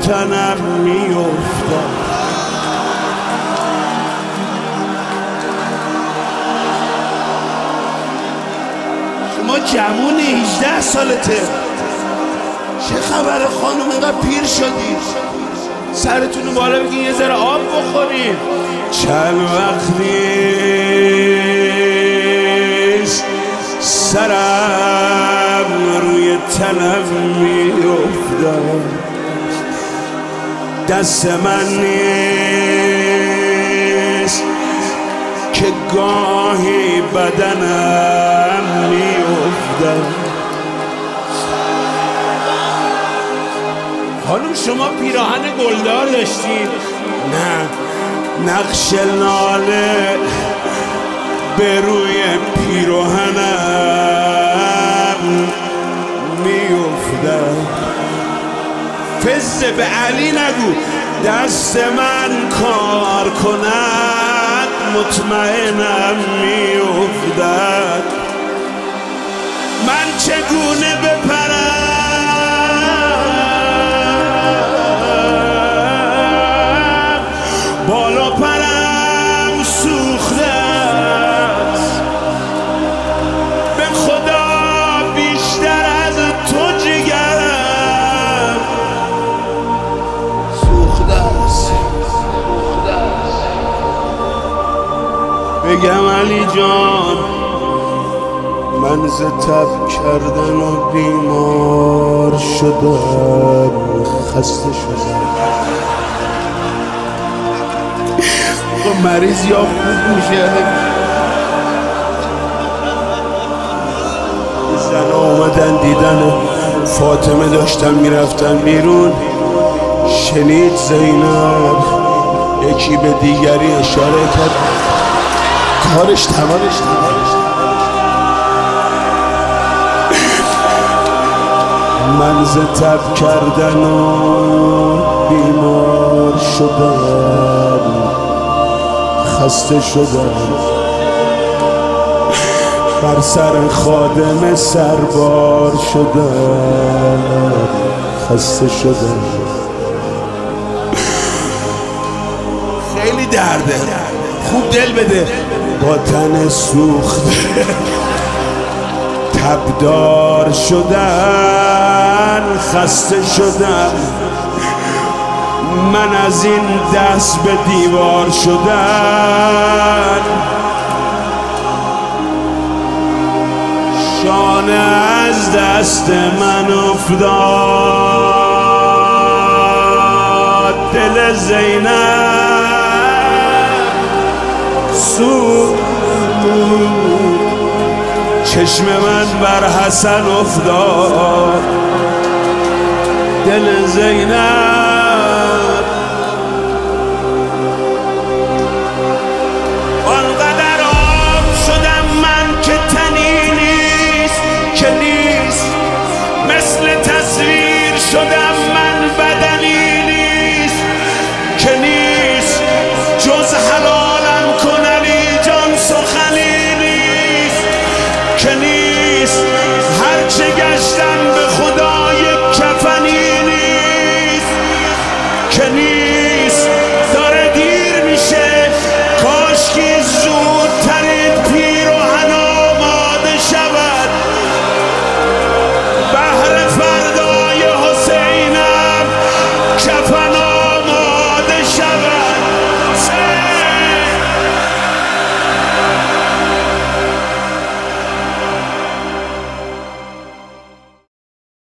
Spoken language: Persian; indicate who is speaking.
Speaker 1: تنم میافتد. شما جوون 18 سالته، چه خبر خانم؟ اینقدر پیر شدی، سرتون رو بالا بگین یه ذره آب بخورین. چند وقتیست سرم روی تنم میافتد، دست من نیست که گاهی بدنم میافتد. خانم شما پیراهن گلدار داشتید؟ نه، نقش لاله به روی پیراهنم میافتد. فزه به علی نگو، دست من کار کند مطمئنم میافتد. من چگونه بپرم بالا، پرم سوخته است، به خدا بیشتر از تو جگرم سوخته است. بگم علی جان من ز تب کردن و بیمار شدم، خسته شدم. مریض یا خوب میشه. زن آمدن دیدن فاطمه داشتن میرفتن بیرون، شنید زینب یکی به دیگری اشاره کرد، کارش تمام. من ز تب کردن و بیمار شدم، خسته شدم، بر سر خادم سربار شدم، خسته شدم. خیلی درده، خوب دل بده. با تن سوخته تبدار شدن، خسته شدم. من از این دست به دیوار شدن، شانه از دست من افتاد، دل زینب سوخت، چشم من بر حسن افتاد، دل زینب